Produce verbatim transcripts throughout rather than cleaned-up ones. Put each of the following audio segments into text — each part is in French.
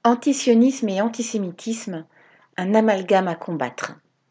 Antisionisme et antisémitisme, un amalgame à combattre.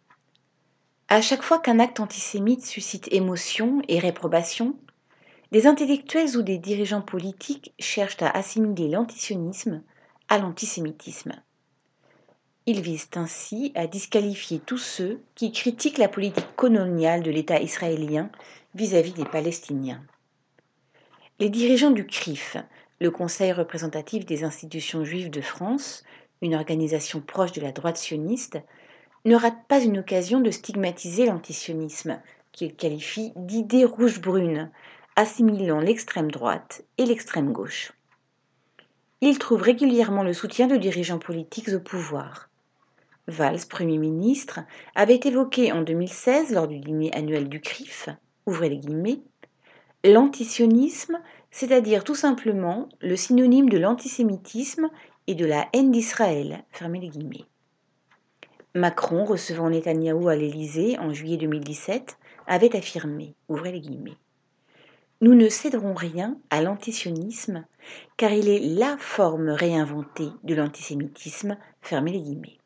À chaque fois qu'un acte antisémite suscite émotion et réprobation, des intellectuels ou des dirigeants politiques cherchent à assimiler l'antisionisme à l'antisémitisme. Ils visent ainsi à disqualifier tous ceux qui critiquent la politique coloniale de l'État israélien vis-à-vis des Palestiniens. Les dirigeants du C R I F, le Conseil représentatif des institutions juives de France, une organisation proche de la droite sioniste, ne ratent pas une occasion de stigmatiser l'antisionisme, qu'ils qualifient d'idée rouge-brune, assimilant l'extrême droite et l'extrême gauche. Ils trouvent régulièrement le soutien de dirigeants politiques au pouvoir. Valls, Premier ministre, avait évoqué en deux mille seize, lors du dîner annuel du C R I F, ouvrez les guillemets, l'antisionisme, c'est-à-dire tout simplement le synonyme de l'antisémitisme et de la haine d'Israël, fermez les guillemets. Macron, recevant Netanyahou à l'Élysée en juillet deux mille dix-sept, avait affirmé, ouvrez les guillemets, nous ne céderons rien à l'antisionisme, car il est la forme réinventée de l'antisémitisme, fermez les guillemets.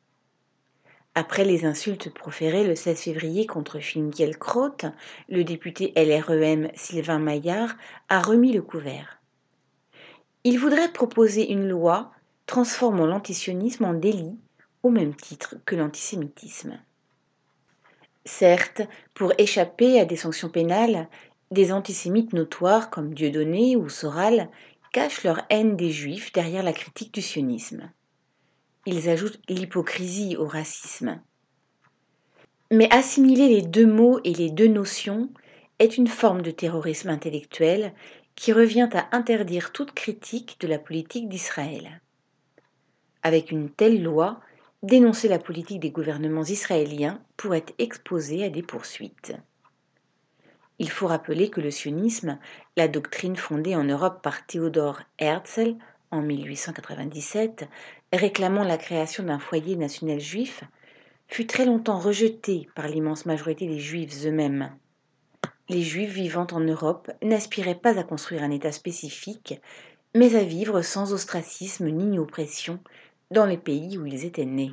Après les insultes proférées le seize février contre Finkielkraut, le député L R E M Sylvain Maillard a remis le couvert. Il voudrait proposer une loi transformant l'antisionisme en délit, au même titre que l'antisémitisme. Certes, pour échapper à des sanctions pénales, des antisémites notoires comme Dieudonné ou Soral cachent leur haine des Juifs derrière la critique du sionisme. Ils ajoutent l'hypocrisie au racisme. Mais assimiler les deux mots et les deux notions est une forme de terrorisme intellectuel qui revient à interdire toute critique de la politique d'Israël. Avec une telle loi, dénoncer la politique des gouvernements israéliens pourrait exposer à des poursuites. Il faut rappeler que le sionisme, la doctrine fondée en Europe par Théodore Herzl en mille huit cent quatre-vingt-dix-sept, réclamant la création d'un foyer national juif, fut très longtemps rejeté par l'immense majorité des Juifs eux-mêmes. Les Juifs vivant en Europe n'aspiraient pas à construire un État spécifique, mais à vivre sans ostracisme ni oppression dans les pays où ils étaient nés.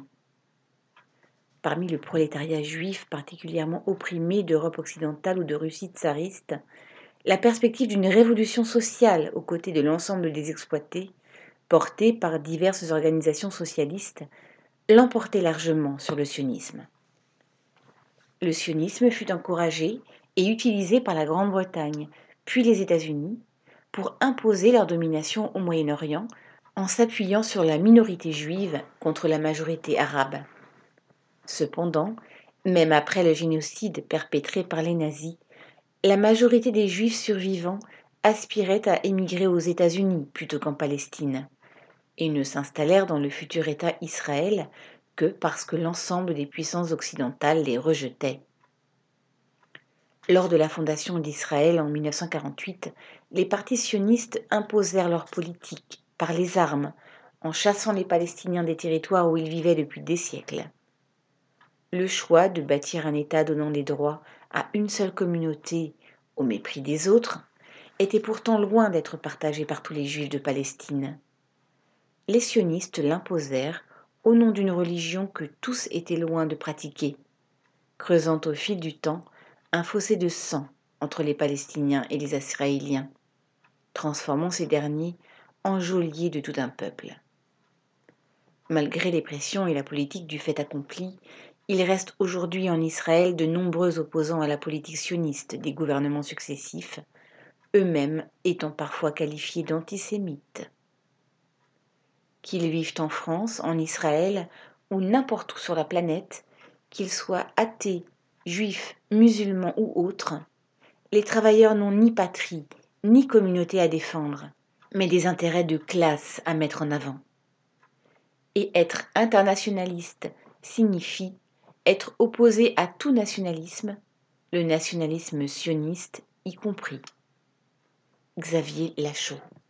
Parmi le prolétariat juif particulièrement opprimé d'Europe occidentale ou de Russie tsariste, la perspective d'une révolution sociale aux côtés de l'ensemble des exploités, portée par diverses organisations socialistes, l'emportait largement sur le sionisme. Le sionisme fut encouragé et utilisé par la Grande-Bretagne, puis les États-Unis, pour imposer leur domination au Moyen-Orient en s'appuyant sur la minorité juive contre la majorité arabe. Cependant, même après le génocide perpétré par les nazis, la majorité des Juifs survivants aspiraient à émigrer aux États-Unis plutôt qu'en Palestine, et ne s'installèrent dans le futur État Israël que parce que l'ensemble des puissances occidentales les rejetaient. Lors de la fondation d'Israël en mille neuf cent quarante-huit, les partis sionistes imposèrent leur politique par les armes, en chassant les Palestiniens des territoires où ils vivaient depuis des siècles. Le choix de bâtir un État donnant des droits à une seule communauté au mépris des autres était pourtant loin d'être partagé par tous les Juifs de Palestine. Les sionistes l'imposèrent au nom d'une religion que tous étaient loin de pratiquer, creusant au fil du temps un fossé de sang entre les Palestiniens et les Israéliens, transformant ces derniers en geôliers de tout un peuple. Malgré les pressions et la politique du fait accompli, il reste aujourd'hui en Israël de nombreux opposants à la politique sioniste des gouvernements successifs, eux-mêmes étant parfois qualifiés d'antisémites. Qu'ils vivent en France, en Israël ou n'importe où sur la planète, qu'ils soient athées, juifs, musulmans ou autres, les travailleurs n'ont ni patrie, ni communauté à défendre, mais des intérêts de classe à mettre en avant. Et être internationaliste signifie être opposé à tout nationalisme, le nationalisme sioniste y compris. Xavier Lachaud.